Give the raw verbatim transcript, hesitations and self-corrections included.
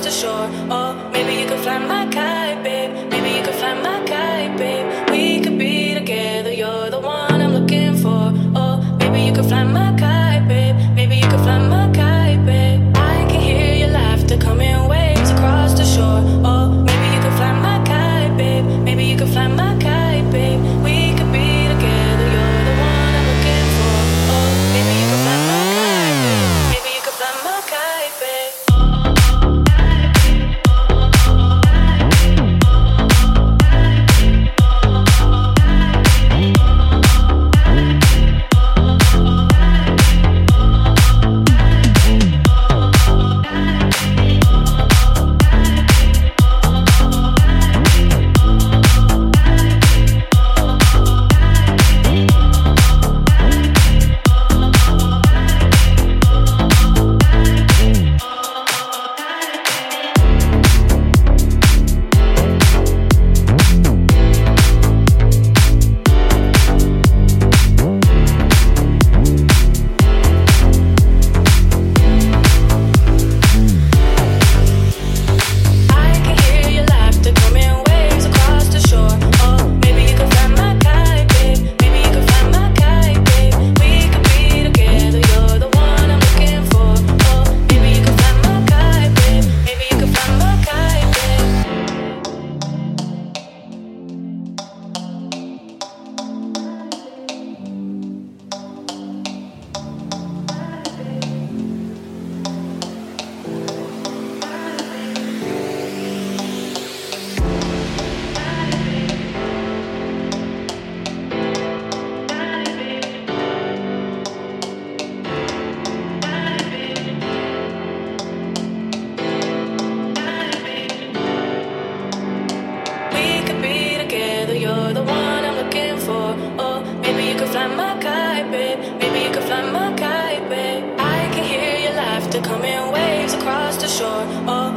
the shore. Or maybe you could fly my kite, babe. Maybe you could fly my kite, babe. We could be together, you're the one I'm looking for. Or maybe you could fly my kite, babe. Maybe you could fly my kite, babe. I can hear your laughter coming waves across the shore. Or maybe you could fly my kite, babe. Maybe you could fly my kite, babe. We could be together, you're the one I'm looking for. Or maybe you could fly my kite, babe. Maybe you could fly my kite, babe. You're the one I'm looking for. Oh, maybe you could fly my kite, babe. Maybe you could fly my kite, babe. I can hear your laughter coming waves across the shore. Oh,